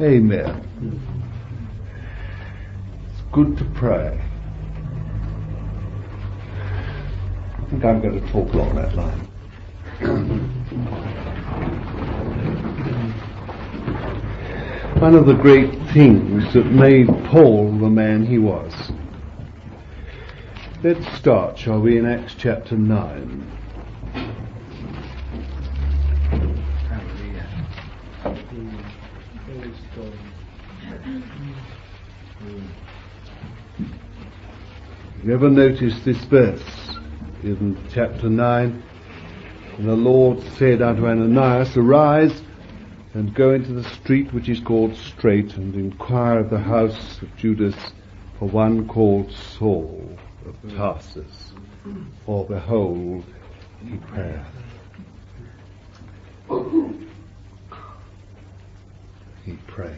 Amen. It's good to pray. I think I'm going to talk along that line. One of the great things that made Paul the man he was. Let's start, shall we, in Acts chapter 9. You ever notice this verse in chapter 9? And the Lord said unto Ananias, Arise, and go into the street which is called Straight, and inquire of the house of Judas for one called Saul of Tarsus, for behold, he prayeth. He prayeth.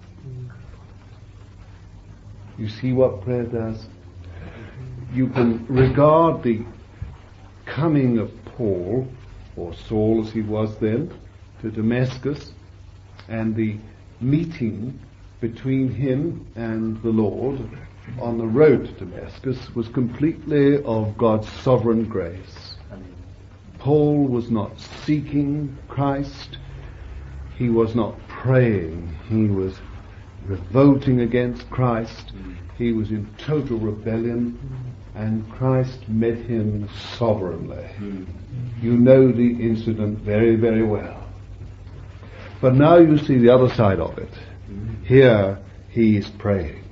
You see what prayer does? You can regard the coming of Paul, or Saul as he was then, to Damascus, and the meeting between him and the Lord on the road to Damascus was completely of God's sovereign grace. Paul was not seeking Christ. He was not praying. He was revolting against Christ. He was in total rebellion, and Christ met him sovereignly. You know the incident very, very well. But now you see the other side of it. Here he is praying.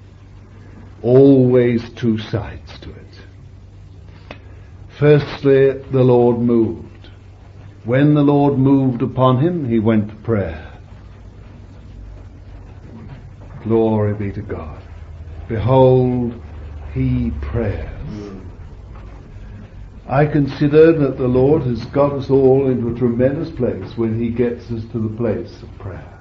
Always two sides to it. Firstly, the Lord moved. When the Lord moved upon him, he went to prayer. Glory be to God. Behold, he prayers. I consider that the Lord has got us all into a tremendous place when he gets us to the place of prayer.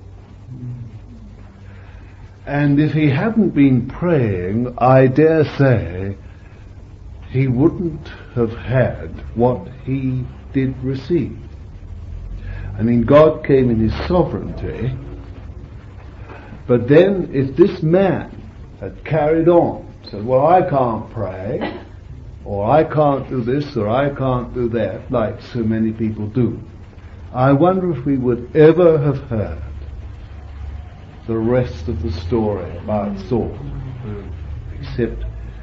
And if he hadn't been praying, I dare say he wouldn't have had what he did receive. I mean, God came in his sovereignty, but then if this man had carried on, said, well, I can't pray, or I can't do this, or I can't do that, like so many people do, I wonder if we would ever have heard the rest of the story about Saul, except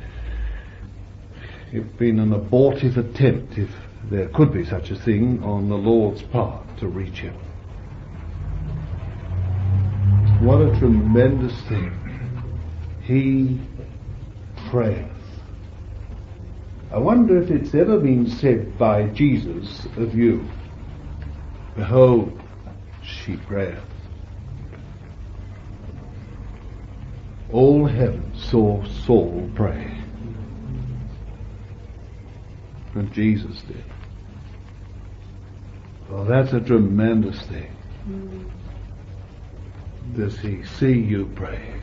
it's been an abortive attempt, if there could be such a thing, on the Lord's part to reach him. What a tremendous thing. He prayeth. I wonder if it's ever been said by Jesus of you, behold, she prayeth. All heaven saw Saul pray. And Jesus did. Well, that's a tremendous thing. Does he see you pray?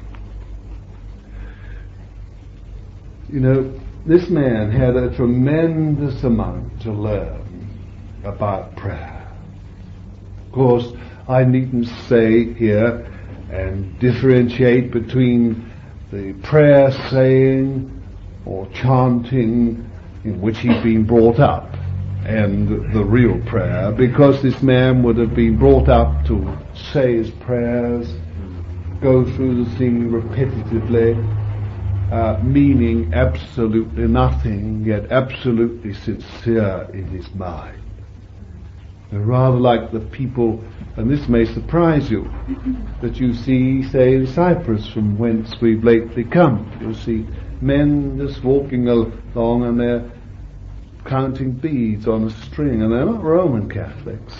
You know, this man had a tremendous amount to learn about prayer. Of course, I needn't say here and differentiate between the prayer saying or chanting in which he'd been brought up and the real prayer, because this man would have been brought up to say his prayers, go through the thing repetitively, meaning absolutely nothing, yet absolutely sincere in his mind. And rather like the people, and this may surprise you, that you see, say, in Cyprus, from whence we've lately come. You see men just walking along and they're counting beads on a string, and they're not Roman Catholics.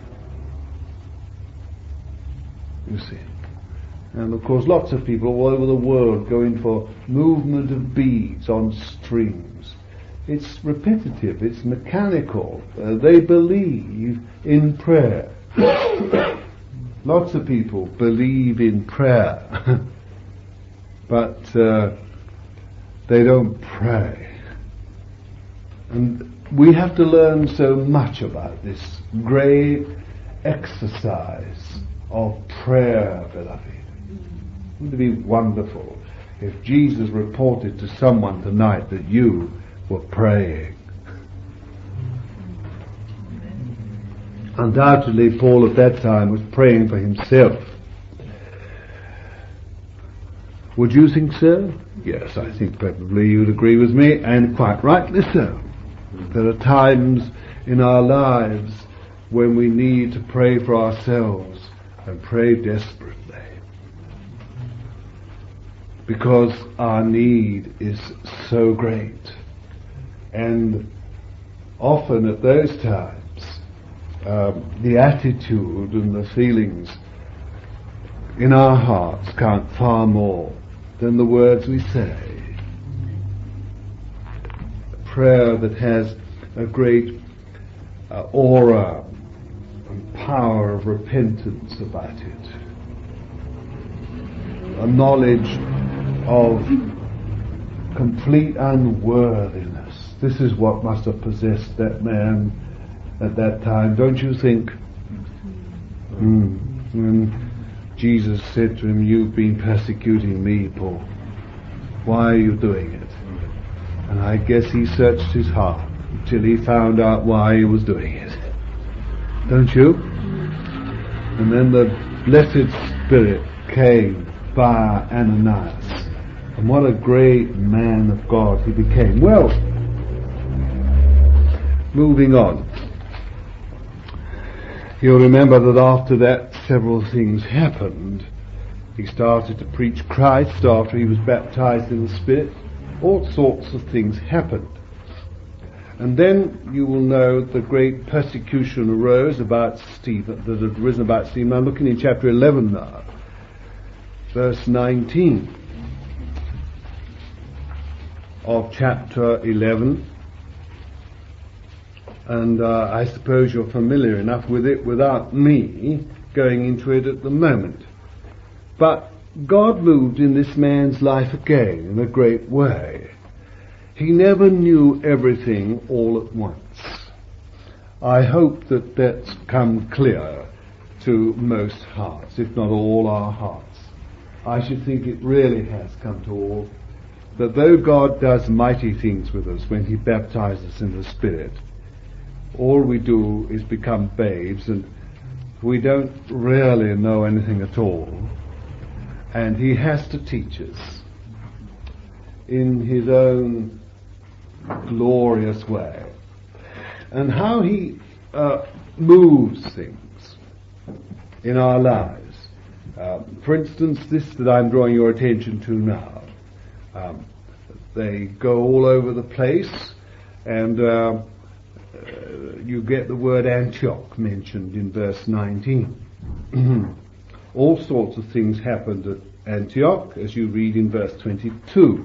You see. And of course lots of people all over the world go in for movement of beads on strings. It's repetitive, it's mechanical. They believe in prayer. Lots of people believe in prayer, but they don't pray. And we have to learn so much about this great exercise of prayer, beloved. Wouldn't it be wonderful if Jesus reported to someone tonight that you were praying? Undoubtedly, Paul at that time was praying for himself. Would you think so? Yes, I think probably you'd agree with me, and quite rightly so. There are times in our lives when we need to pray for ourselves, and pray desperately, because our need is so great. And often at those times, the attitude and the feelings in our hearts count far more than the words we say. A prayer that has a great aura and power of repentance about it. A knowledge of complete unworthiness. This is what must have possessed that man at that time, don't you think? When Jesus said to him, "You've been persecuting me, Paul. Why are you doing it?" And I guess he searched his heart until he found out why he was doing it. Don't you? And then the blessed Spirit came via Ananias. And what a great man of God he became. Well, moving on. You'll remember that after that several things happened. He started to preach Christ after he was baptized in the Spirit. All sorts of things happened. And then you will know the great persecution arose about Stephen, that had risen about Stephen. I'm looking in chapter 11 now, verse 19 of chapter 11. And I suppose you're familiar enough with it without me going into it at the moment. But God moved in this man's life again in a great way. He never knew everything all at once. I hope that that's come clear to most hearts, if not all our hearts. I should think it really has come to all, that though God does mighty things with us when he baptizes us in the Spirit, all we do is become babes, and we don't really know anything at all. And he has to teach us in his own glorious way. And how he moves things in our lives. For instance, this that I'm drawing your attention to now. They go all over the place, and you get the word Antioch mentioned in verse 19. All sorts of things happened at Antioch, as you read in verse 22.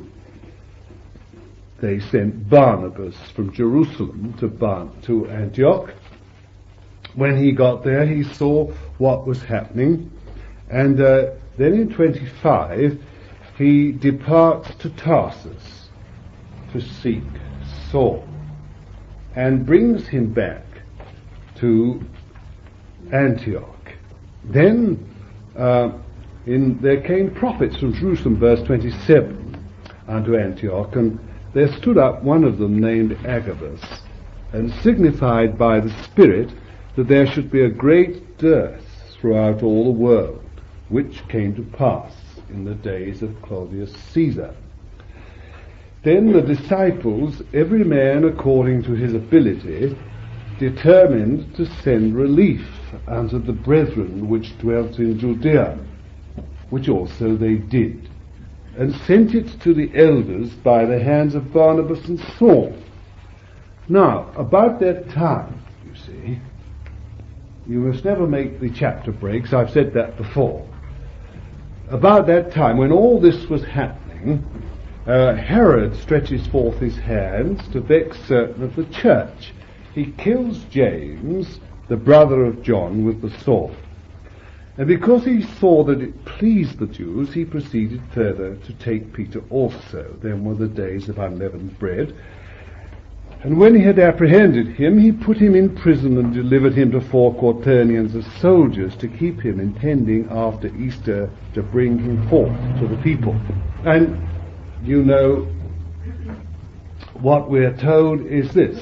They sent Barnabas from Jerusalem to Antioch. When he got there, he saw what was happening, and then in 25, he departs to Tarsus to seek Saul, and brings him back to Antioch. Then there came prophets from Jerusalem, verse 27, unto Antioch, and there stood up one of them named Agabus, and signified by the Spirit that there should be a great dearth throughout all the world, which came to pass in the days of Claudius Caesar. Then the disciples, every man according to his ability, determined to send relief unto the brethren which dwelt in Judea, which also they did, and sent it to the elders by the hands of Barnabas and Saul. Now, about that time, you see, you must never make the chapter breaks, I've said that before. About that time, when all this was happening, Herod stretches forth his hands to vex certain of the church. He kills James, the brother of John, with the sword. And because he saw that it pleased the Jews, he proceeded further to take Peter also. Then were the days of unleavened bread. And when he had apprehended him, he put him in prison and delivered him to 4 quaternions of soldiers to keep him, intending after Easter to bring him forth to the people. And you know, what we're told is this.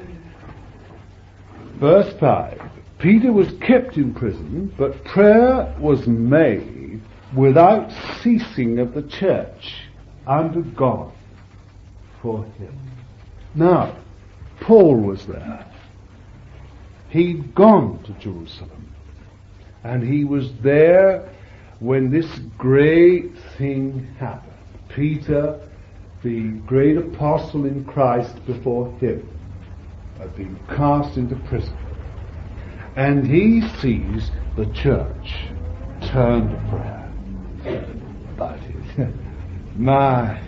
Verse 5, Peter was kept in prison, but prayer was made without ceasing of the church unto God for him. Now, Paul was there. He'd gone to Jerusalem, and he was there when this great thing happened. Peter, the great apostle in Christ before him, had been cast into prison, and he sees the church turn to prayer. But my,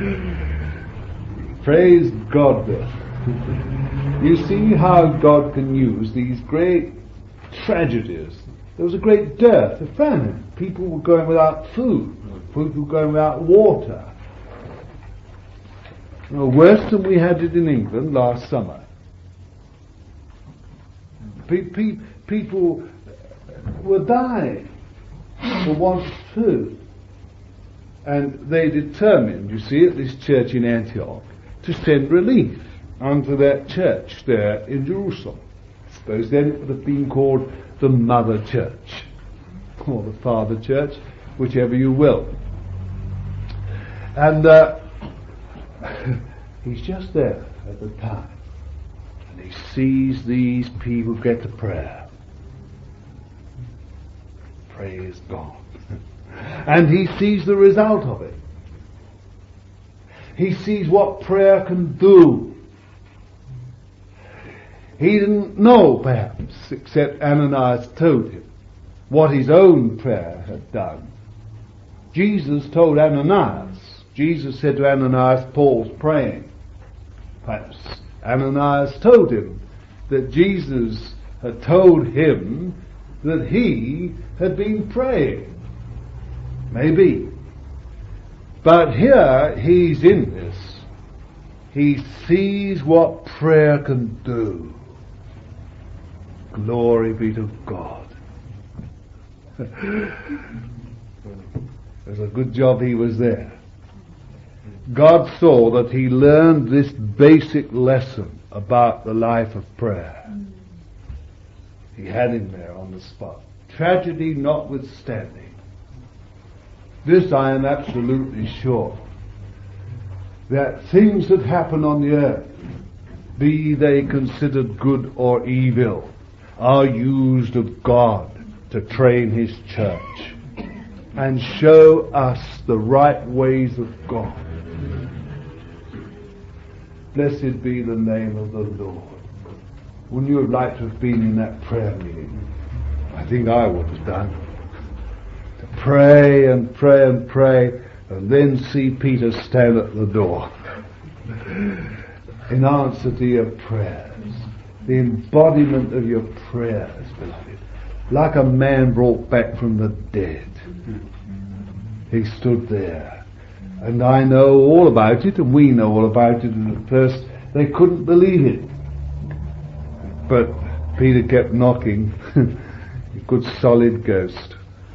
praise God there. You see how God can use these great tragedies. There was a great dearth, a famine. People were going without food. People were going without water. You know, worse than we had it in England last summer. People were dying for want of food. And they determined, you see, at this church in Antioch, to send relief unto that church there in Jerusalem. I suppose then it would have been called the Mother Church, or the Father Church, whichever you will. And he's just there at the time, and he sees these people get to prayer. Praise God. And he sees the result of it. He sees what prayer can do. He didn't know, perhaps, except Ananias told him, what his own prayer had done. Jesus told Ananias. Jesus said to Ananias, Paul's praying. Perhaps Ananias told him that Jesus had told him that he had been praying. Maybe. But here he's in this. He sees what prayer can do. Glory be to God. It was a good job he was there. God saw that he learned this basic lesson about the life of prayer. He had him there on the spot. Tragedy notwithstanding. This I am absolutely sure, that things that happen on the earth, be they considered good or evil, are used of God to train his church and show us the right ways of God. Blessed be the name of the Lord. Wouldn't you have liked to have been in that prayer meeting? I think I would have done. To pray and pray and pray, and then see Peter stand at the door in answer to your prayers. The embodiment of your prayers, beloved. Like a man brought back from the dead. He stood there. And I know all about it, and we know all about it, and at first they couldn't believe it. But Peter kept knocking. A good solid ghost.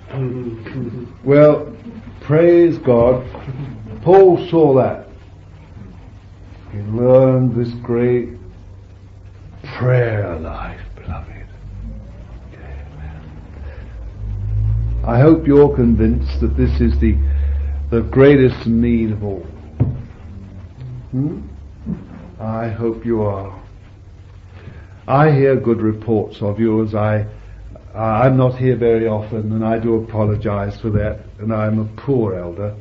Well, praise God, Paul saw that. He learned this great prayer life, beloved. Amen. I hope you're convinced that this is the greatest need of all. I hope you are. I hear good reports of you, as I'm not here very often, and I do apologize for that, and I'm a poor elder,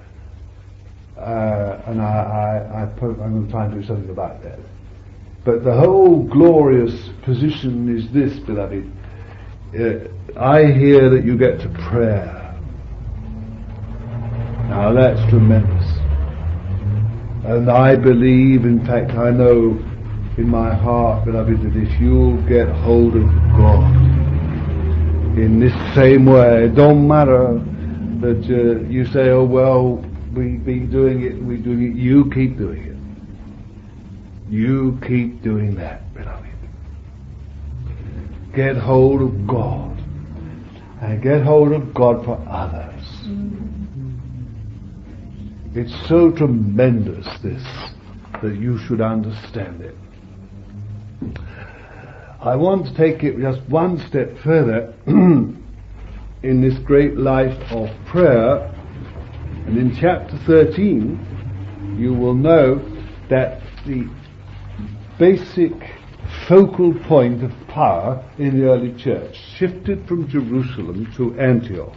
and I'm going to try and do something about that. But the whole glorious position is this, beloved. I hear that you get to prayer. Now that's tremendous. And I believe, in fact I know in my heart, beloved, that if you'll get hold of God in this same way, it don't matter that you say, oh well, we've been doing it and we're doing it, you keep doing it. You keep doing that, beloved. Get hold of God. And get hold of God for others. It's so tremendous, this, that you should understand it. I want to take it just one step further in this great life of prayer. And in chapter 13, you will know that the basic focal point of power in the early church shifted from Jerusalem to Antioch,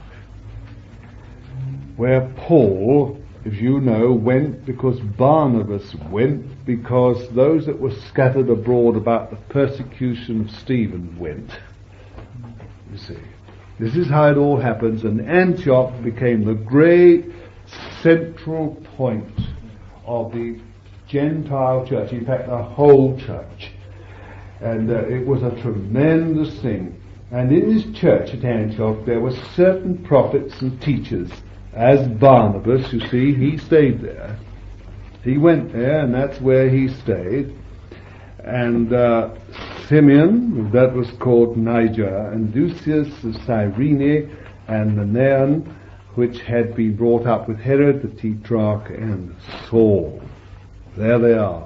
where Paul, as you know, went because Barnabas went because those that were scattered abroad about the persecution of Stephen went. You see, this is how it all happens, and Antioch became the great central point of the Gentile church, in fact the whole church. And it was a tremendous thing. And in this church at Antioch there were certain prophets and teachers. As Barnabas, you see, he stayed there. He went there, and that's where he stayed. And Simeon, that was called Niger, and Lucius of Cyrene, and Manaen, which had been brought up with Herod the Tetrarch, and Saul. There they are.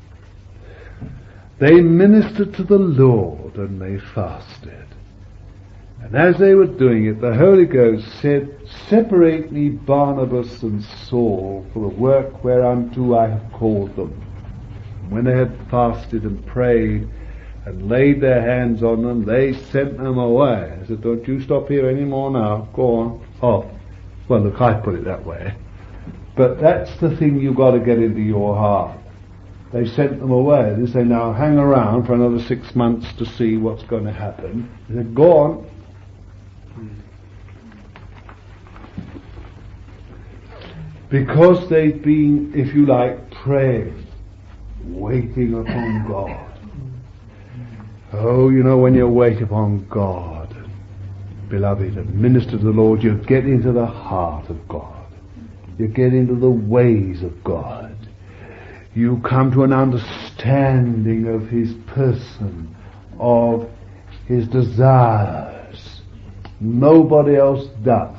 They ministered to the Lord, and they fasted. And as they were doing it, the Holy Ghost said, "Separate me Barnabas and Saul for the work whereunto I have called them." And when they had fasted and prayed and laid their hands on them, they sent them away. I said, "Don't you stop here any more now. Go on. Off." Well, look, I put it that way. But that's the thing you've got to get into your heart. They sent them away. They say, "Now hang around for another 6 months to see what's going to happen." They said, "Go on." Because they've been, if you like, praying, waiting upon God. Oh, you know, when you wait upon God, beloved, and minister to the Lord, you get into the heart of God. You get into the ways of God. You come to an understanding of His person, of His desires. Nobody else does.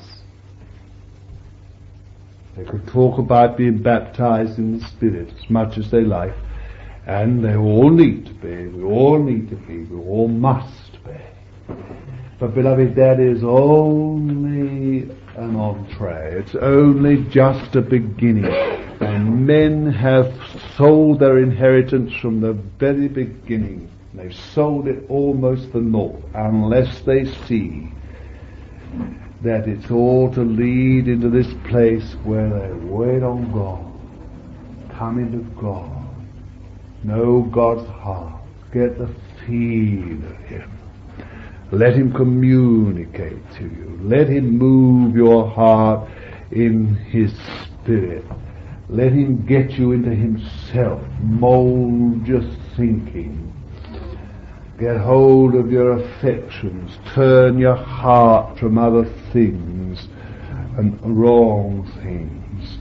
They could talk about being baptized in the Spirit as much as they like, and they all need to be, we all need to be, we all must be. But beloved, that is only an entree. It's only just a beginning. And men have sold their inheritance from the very beginning. They've sold it almost for naught, unless they see that it's all to lead into this place where they wait on God, come into God, know God's heart, get the feel of Him, let Him communicate to you, let Him move your heart in His Spirit, let Him get you into Himself, mold your thinking, get hold of your affections, turn your heart from other things and wrong things.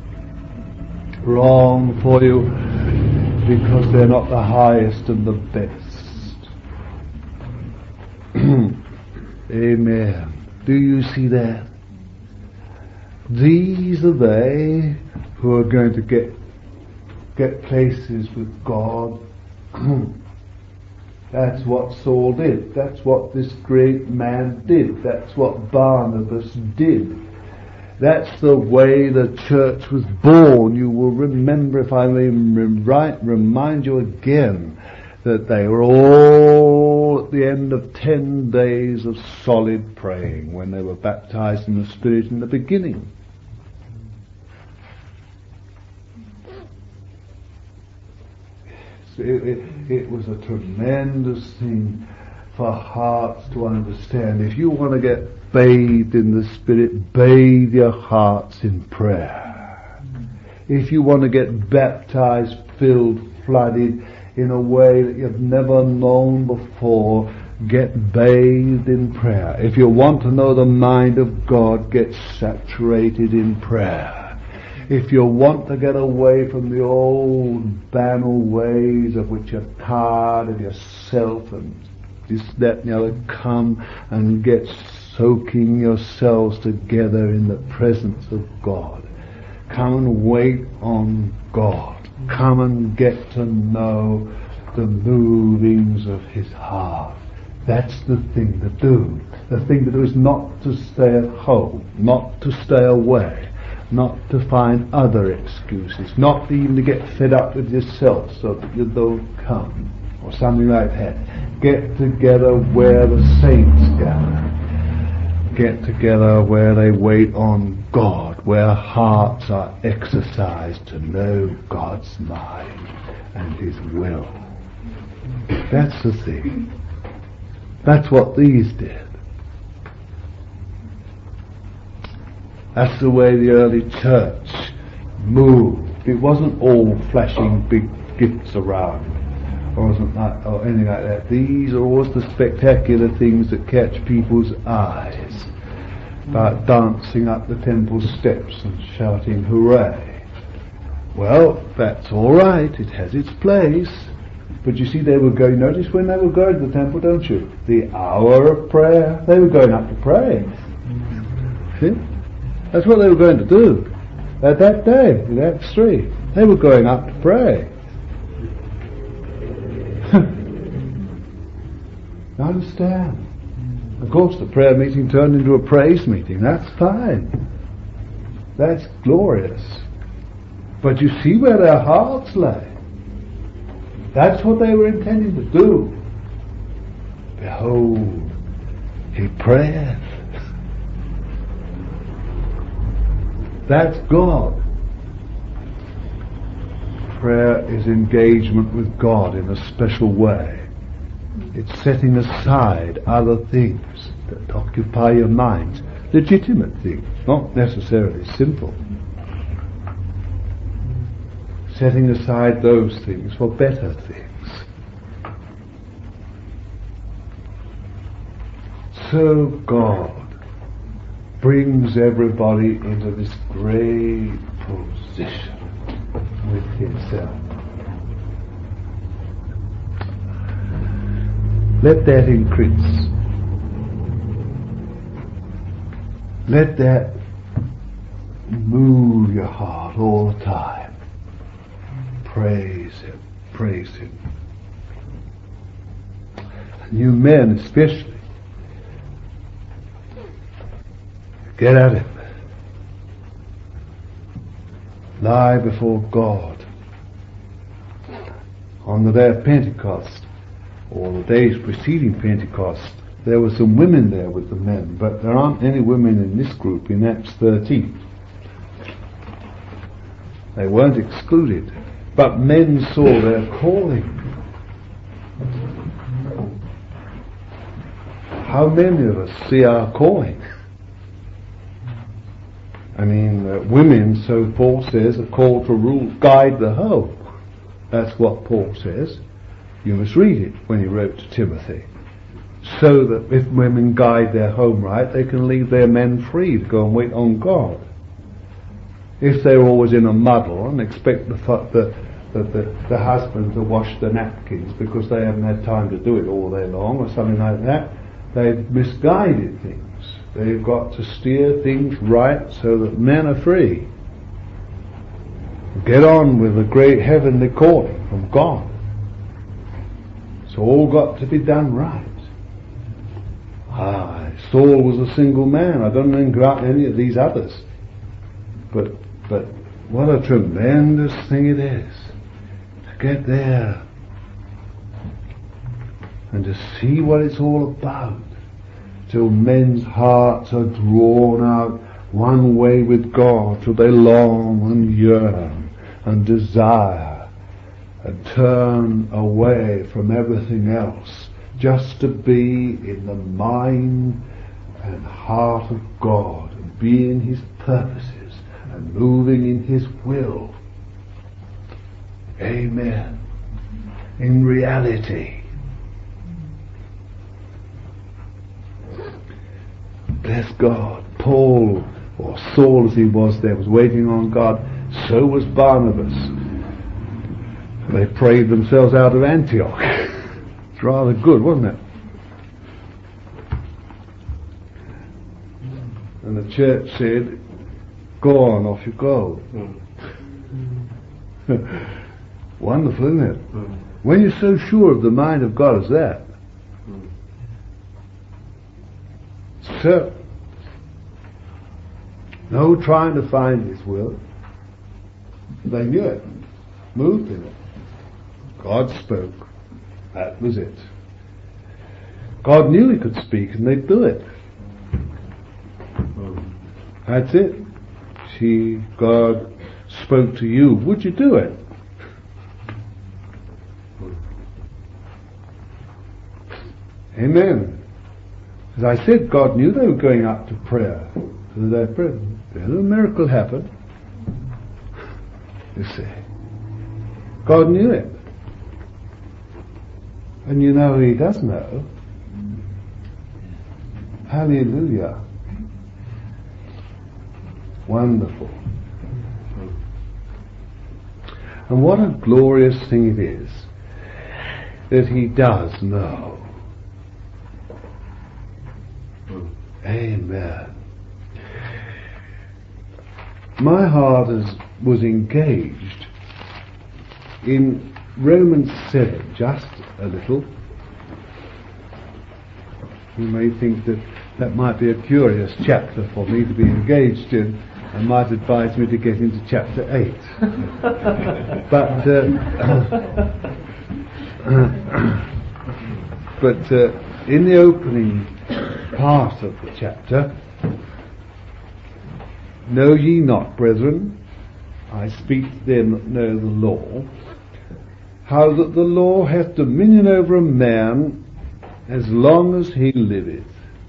Wrong for you because they're not the highest and the best. Amen. Do you see that? These are they who are going to get places with God. That's what Saul did. That's what this great man did. That's what Barnabas did. That's the way the church was born. You will remember, if I may remind you again, that they were all at the end of 10 days of solid praying when they were baptized in the Spirit in the beginning. It was a tremendous thing for hearts to understand. If you want to get bathed in the Spirit, bathe your hearts in prayer. If you want to get baptized, filled, flooded in a way that you've never known before, get bathed in prayer. If you want to know the mind of God, get saturated in prayer. If you want to get away from the old banal ways of which you're tired of yourself and this, that and the other, come and get soaking yourselves together in the presence of God. Come and wait on God. Come and get to know the movings of His heart. That's the thing to do. The thing to do is not to stay at home, not to stay away, not to find other excuses, not even to get fed up with yourself so that you don't come, or something like that. Get together where the saints gather. Get together where they wait on God, where hearts are exercised to know God's mind and His will. That's the thing. That's what these did. That's the way the early church moved. It wasn't all flashing big gifts around, or anything like that. These are always the spectacular things that catch people's eyes, about dancing up the temple steps and shouting hooray. Well, that's all right. It has its place. But you see, they were going, notice when they were going to the temple, don't you? The hour of prayer. They were going up to pray. See? That's what they were going to do. At that day, in Acts 3, they were going up to pray. You understand? Of course, the prayer meeting turned into a praise meeting. That's fine. That's glorious. But you see where their hearts lay. That's what they were intending to do. Behold, He prayeth. That's God. Prayer is engagement with God in a special way. It's setting aside other things that occupy your mind. Legitimate things, not necessarily simple. Setting aside those things for better things. So God brings everybody into this great position with Himself. Let that increase. Let that move your heart all the time. Praise Him. Praise Him. And you men especially, get at Him. Lie before God. On the day of Pentecost, or the days preceding Pentecost, there were some women there with the men, but there aren't any women in this group in Acts 13. They weren't excluded, but men saw their calling. How many of us see our calling? I mean, women, so Paul says, are called to rule, guide the home. That's what Paul says. You must read it when he wrote to Timothy. So that if women guide their home right, they can leave their men free to go and wait on God. If they're always in a muddle and expect the husband to wash the napkins because they haven't had time to do it all day long or something like that, they've misguided things. They've got to steer things right so that men are free. Get on with a great heavenly calling from God. It's all got to be done right. Saul was a single man. I don't know about any of these others. But what a tremendous thing it is to get there and to see what it's all about, till men's hearts are drawn out one way with God, till they long and yearn and desire and turn away from everything else just to be in the mind and heart of God and be in His purposes and moving in His will. Amen. In reality. Bless God. Paul or Saul as he was there was waiting on God, so was Barnabas. They prayed themselves out of Antioch. It's rather good, wasn't it? And the church said, go on, off you go. Wonderful, isn't it? When you're so sure of the mind of God as that. So, no trying to find His will. They knew it, moved in it. God spoke. That was it. God knew He could speak and they'd do it. That's it. God spoke to you. Would you do it? Amen. As I said, God knew they were going up to prayer. So their prayer. Then a miracle happened. You see. God knew it. And you know He does know. Hallelujah. Wonderful. And what a glorious thing it is that He does know. Amen. My heart was engaged in Romans 7, just a little. You may think that might be a curious chapter for me to be engaged in, and might advise me to get into chapter 8. But in the opening part of the chapter, know ye not, brethren, I speak to them that know the law, how that the law hath dominion over a man as long as he liveth.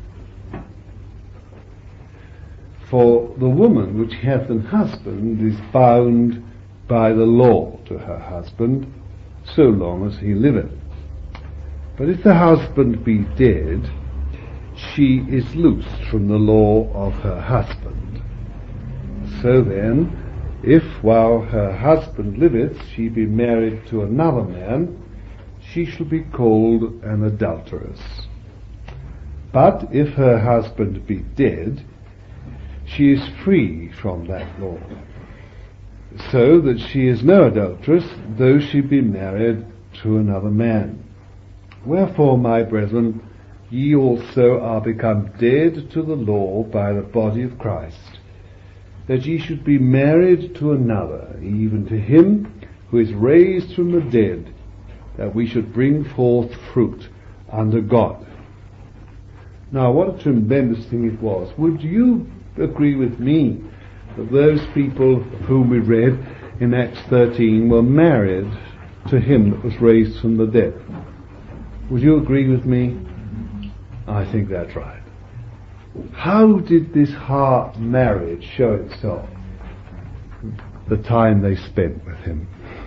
For the woman which hath an husband is bound by the law to her husband, so long as he liveth. But if the husband be dead, she is loosed from the law of her husband. So then, if while her husband liveth she be married to another man, she shall be called an adulteress. But if her husband be dead, she is free from that law, so that she is no adulteress, though she be married to another man. Wherefore, my brethren, ye also are become dead to the law by the body of Christ, that ye should be married to another, even to him who is raised from the dead, that we should bring forth fruit unto God. Now, what a tremendous thing it was. Would you agree with me that those people whom we read in Acts 13 were married to him that was raised from the dead? Would you agree with me? I think that's right. How did this heart marriage show itself? The time they spent with him.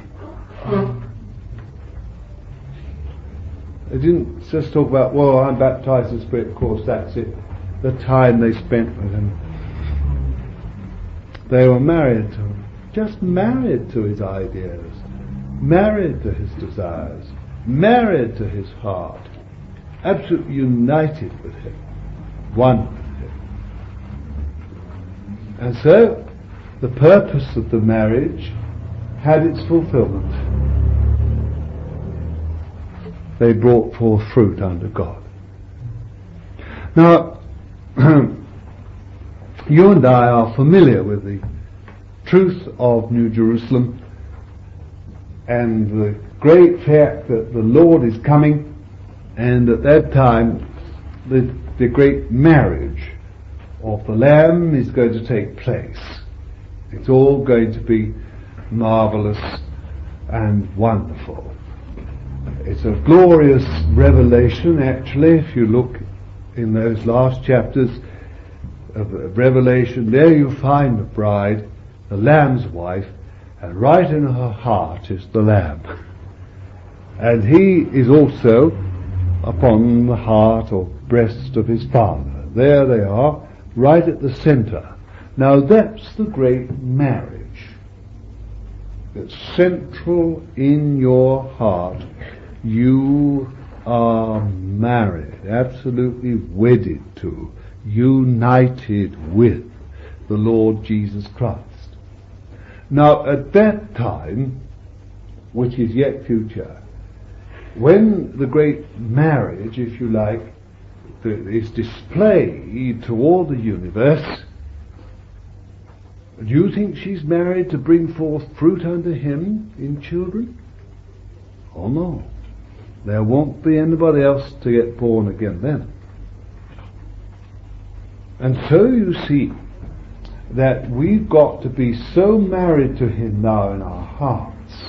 They didn't just talk about, well, I'm baptized in the Spirit, of course, that's it. The time they spent with him. They were married to him. Just married to his ideas. Married to his desires. Married to his heart. Absolutely united with him. One with him. And so, the purpose of the marriage had its fulfillment. They brought forth fruit unto God. Now, you and I are familiar with the truth of New Jerusalem and the great fact that the Lord is coming, and at that time the great marriage of the Lamb is going to take place. It's all going to be marvelous and wonderful. It's a glorious revelation, actually, if you look in those last chapters of Revelation. There you find the bride, the Lamb's wife, and right in her heart is the Lamb. And he is also upon the heart or breast of his Father. There they are, right at the center. Now that's the great marriage. That's central in your heart. You are married, absolutely wedded to, united with the Lord Jesus Christ. Now at that time, which is yet future, when the great marriage, if you like, is displayed to all the universe, do you think she's married to bring forth fruit unto him in children? Oh no. There won't be anybody else to get born again then. And so you see that we've got to be so married to him now in our hearts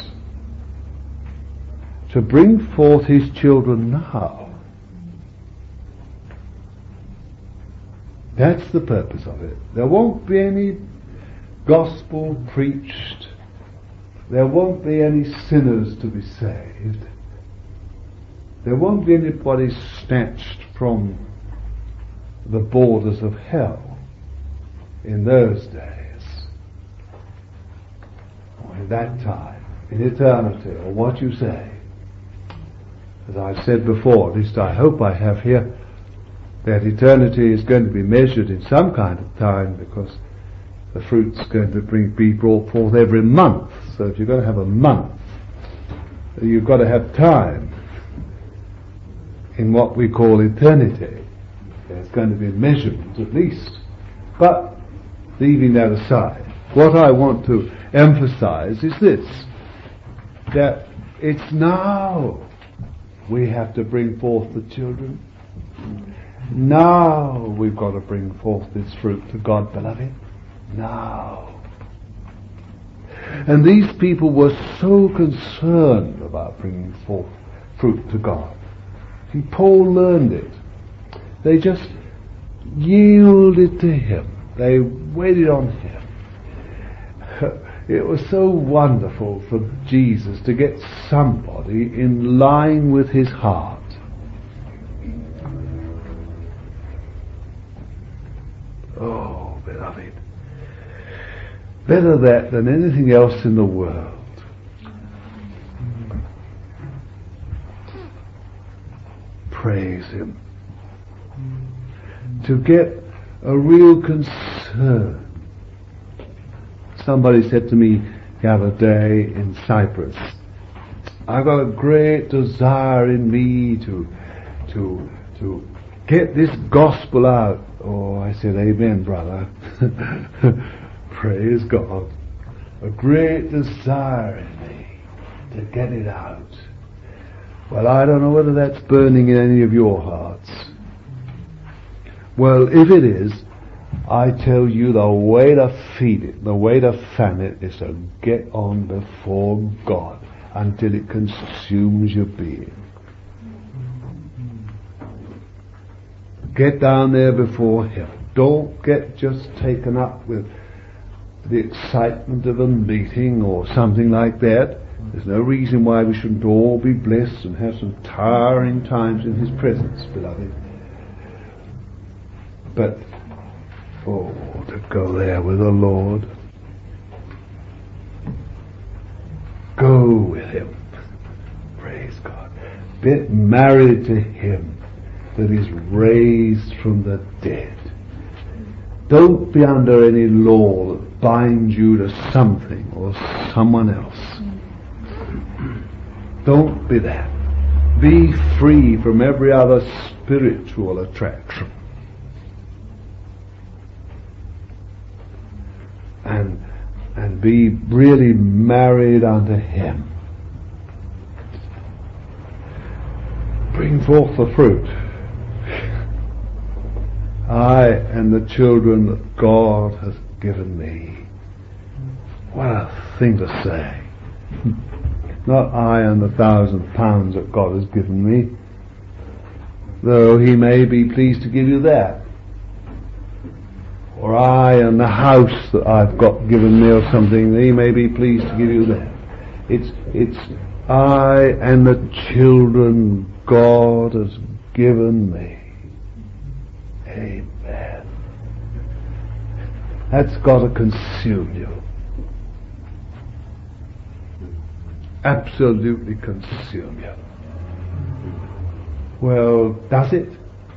to bring forth his children now. That's the purpose of it. There won't be any gospel preached. There won't be any sinners to be saved. There won't be anybody snatched from the borders of hell in those days, or in that time, in eternity, or what you say. As I've said before, at least I hope I have here, that eternity is going to be measured in some kind of time, because the fruit's going to be brought forth every month. So if you're going to have a month, you've got to have time in what we call eternity. There's going to be measurement at least. But leaving that aside, what I want to emphasize is this, that it's now we have to bring forth the children. Now we've got to bring forth this fruit to God, beloved. Now. And these people were so concerned about bringing forth fruit to God. And Paul learned it. They just yielded to him. They waited on him. It was so wonderful for Jesus to get somebody in line with his heart. Oh, beloved. Better that than anything else in the world. Praise him. To get a real concern. Somebody said to me the other day in Cyprus, I've got a great desire in me to get this gospel out. Oh, I said, amen, brother. Praise God. A great desire in me to get it out. Well, I don't know whether that's burning in any of your hearts. Well, if it is, I tell you the way to feed it, the way to fan it, is to get on before God until it consumes your being. Get down there before him. Don't get just taken up with the excitement of a meeting or something like that. There's no reason why we shouldn't all be blessed and have some tiring times in his presence, beloved. But, oh, to go there with the Lord. Go with him. Praise God. Get married to him that is raised from the dead. Don't be under any law that binds you to something or someone else. Don't be that. Be free from every other spiritual attraction. And be really married unto him. Bring forth the fruit. I and the children that God has given me. What a thing to say. Not I and the 1,000 pounds that God has given me, though he may be pleased to give you that. Or I and the house that I've got given me or something, he may be pleased to give you that. It's I and the children God has given me. Amen. That's got to consume you. Absolutely consume you. Well, does it?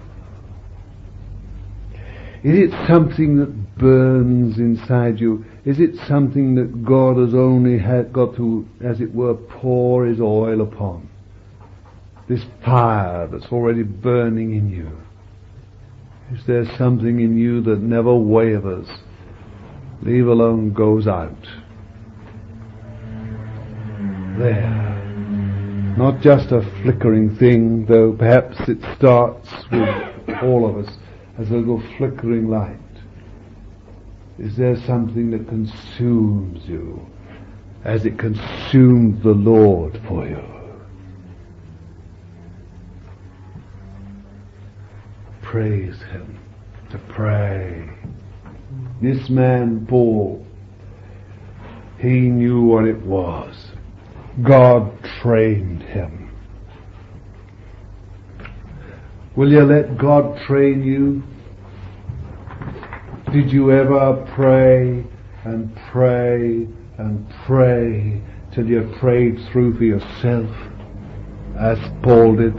Is it something that burns inside you? Is it something that God has only got to, as it were, pour His oil upon? This fire that's already burning in you. Is there something in you that never wavers, leave alone goes out? There. Not just a flickering thing, though perhaps it starts with all of us as a little flickering light. Is there something that consumes you as it consumed the Lord for you? Praise Him. To pray. This man, Paul, he knew what it was. God trained him. Will you let God train you? Did you ever pray and pray and pray till you prayed through for yourself, as Paul did?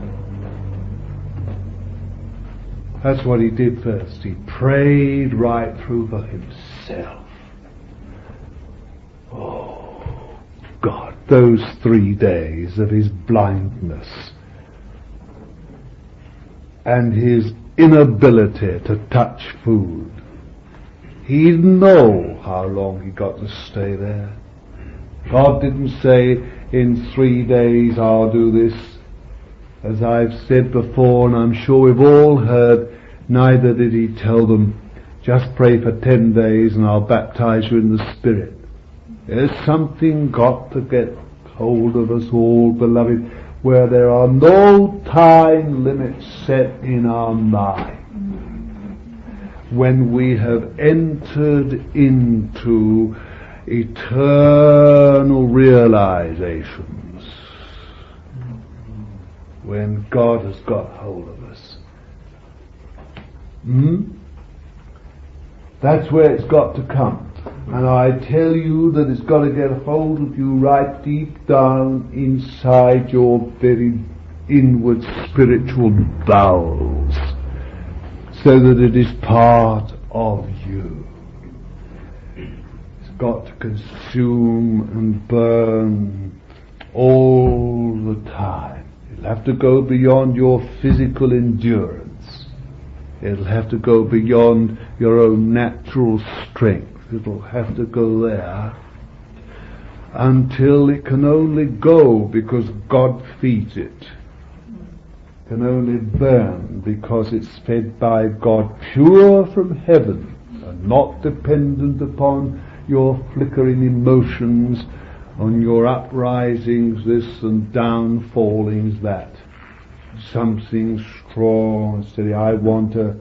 That's what he did first. He prayed right through for himself. Oh, God, those 3 days of his blindness and his inability to touch food. He didn't know how long he got to stay there. God didn't say, in 3 days I'll do this. As I've said before, and I'm sure we've all heard, neither did he tell them, just pray for 10 days and I'll baptize you in the Spirit. There's something got to get hold of us all, beloved, where there are no time limits set in our mind. When we have entered into eternal realizations, when God has got hold of us. That's where it's got to come. And I tell you that it's got to get hold of you right deep down inside your very inward spiritual bowels, so that it is part of you. It's got to consume and burn all the time. It'll have to go beyond your physical endurance. It'll have to go beyond your own natural strength. It'll have to go there until it can only go because God feeds it. It can only burn because it's fed by God, pure from heaven and not dependent upon your flickering emotions, on your uprisings this and downfallings that. Something strong, steady. I want a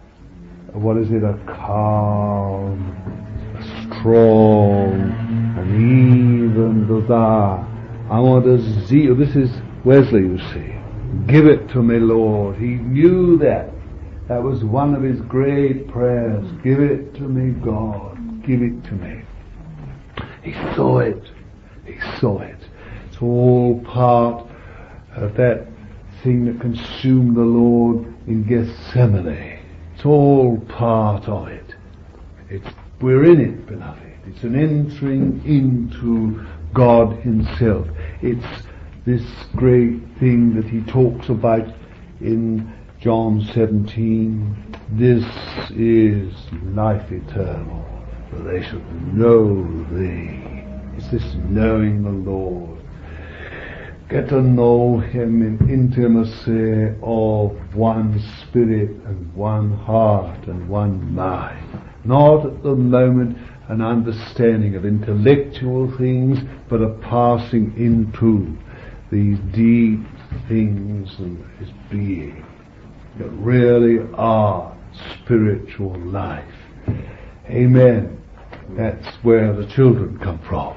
calm, a strong, and even desire. I want a zeal. This is Wesley, you see. Give it to me, Lord. He knew that. That was one of his great prayers. Give it to me, God. Give it to me. He saw it. He saw it. It's all part of that thing that consumed the Lord in Gethsemane. It's all part of it. We're in it, beloved. It's an entering into God Himself. It's this great thing that He talks about in John 17. This is life eternal, for they should know Thee. It's this knowing the Lord. Get to know Him in intimacy of one spirit and one heart and one mind. Not at the moment an understanding of intellectual things, but a passing into these deep things of His being that really are spiritual life. Amen. That's where the children come from.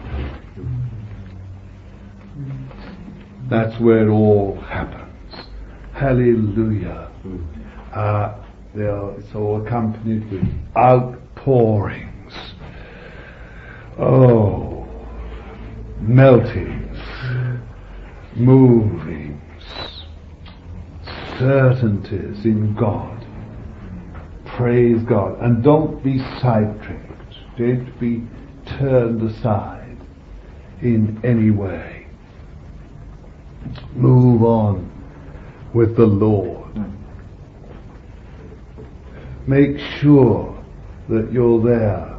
That's where it all happens. Hallelujah. It's all accompanied with outpourings Oh, meltings, movings, certainties in God. Praise God. And don't be sidetracked. Don't be turned aside in any way. Move on with the Lord. Make sure that you're there.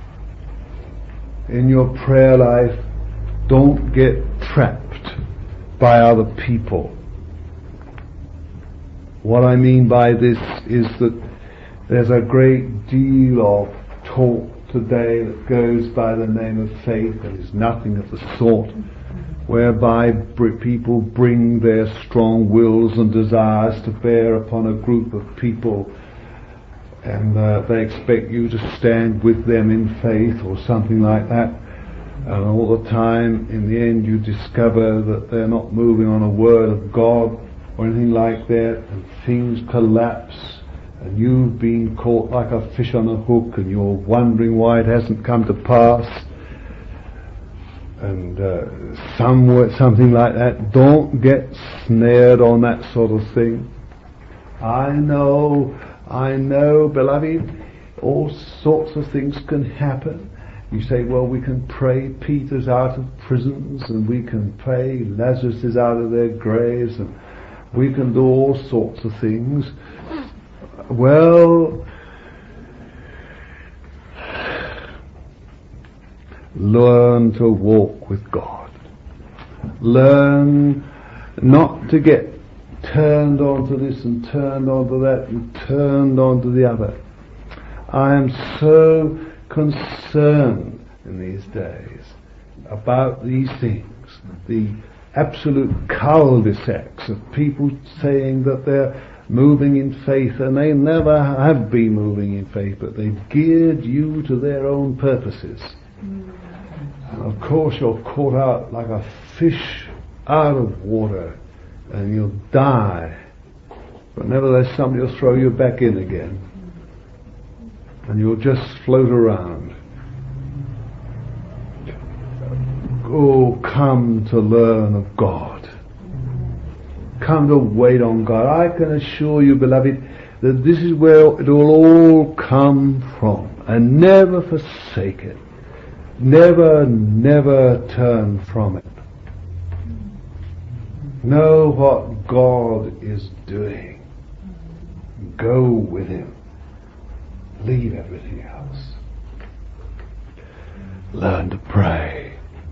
In your prayer life, don't get trapped by other people. What I mean by this is that there's a great deal of talk today that goes by the name of faith and is nothing of the sort, whereby people bring their strong wills and desires to bear upon a group of people, and they expect you to stand with them in faith or something like that, and all the time in the end you discover that they're not moving on a word of God or anything like that, and things collapse, and you've been caught like a fish on a hook, and you're wondering why it hasn't come to pass, and something like that. Don't get snared on that sort of thing. I know, beloved, all sorts of things can happen. You say, well, we can pray Peter's out of prisons, and we can pray Lazarus is out of their graves, and we can do all sorts of things. Well, learn to walk with God. Learn not to get turned onto this and turned onto that and turned onto the other. I am so concerned in these days about these things, the absolute cul-de-sacs of people saying that they're moving in faith, and they never have been moving in faith, but they've geared you to their own purposes. And of course you're caught out like a fish out of water, and you'll die, but nevertheless somebody will throw you back in again, and you'll just float around. Oh, come to learn of God. Come to wait on God. I can assure you, beloved, that this is where it will all come from, and never forsake it. Never turn from it. Know what God is doing. Go with Him. Leave everything else. Learn to pray.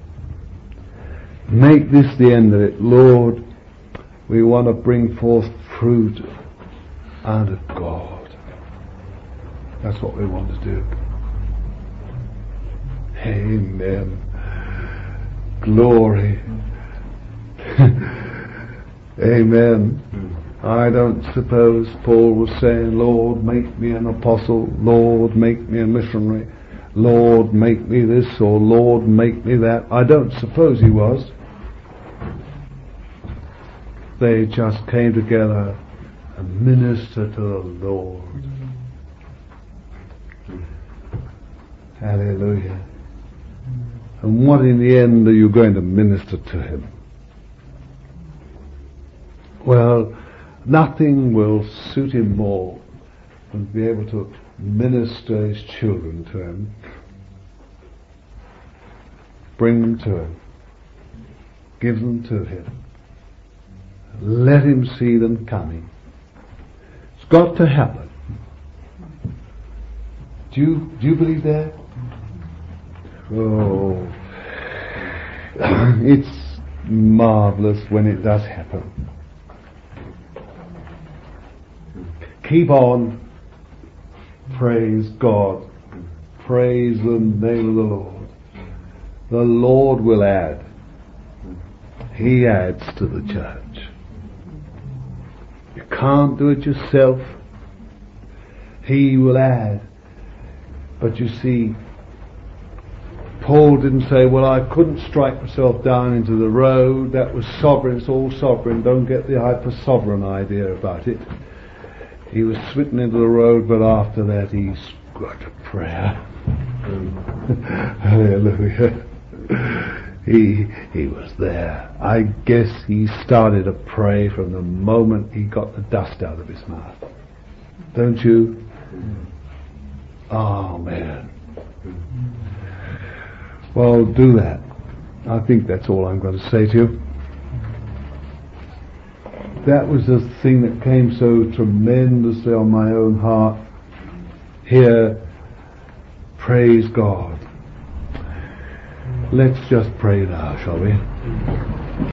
Make this the end of it. Lord, we want to bring forth fruit out of God. That's what we want to do. Amen. Glory. Amen. I don't suppose Paul was saying, Lord, make me an apostle. Lord, make me a missionary. Lord, make me this, or Lord, make me that. I don't suppose he was. They just came together and ministered to the Lord. Hallelujah. And what in the end are you going to minister to Him? Well, nothing will suit Him more than to be able to minister His children to Him. Bring them to Him. Give them to Him. Let Him see them coming. It's got to happen. Do you believe that? Oh, it's marvelous when it does happen. Keep on. Praise God. Praise the name of the Lord. The Lord will add. He adds to the church. You can't do it yourself. He will add. But you see, Paul didn't say, well, I couldn't strike myself down into the road. That was sovereign. It's all sovereign. Don't get the hyper-sovereign idea about it. He was smitten into the road, but after that he got to prayer. Hallelujah. He was there. I guess he started to pray from the moment he got the dust out of his mouth. Don't you? Oh man. Well, do that. I think that's all I'm going to say to you. That was the thing that came so tremendously on my own heart. Here, praise God. Let's just pray now, shall we?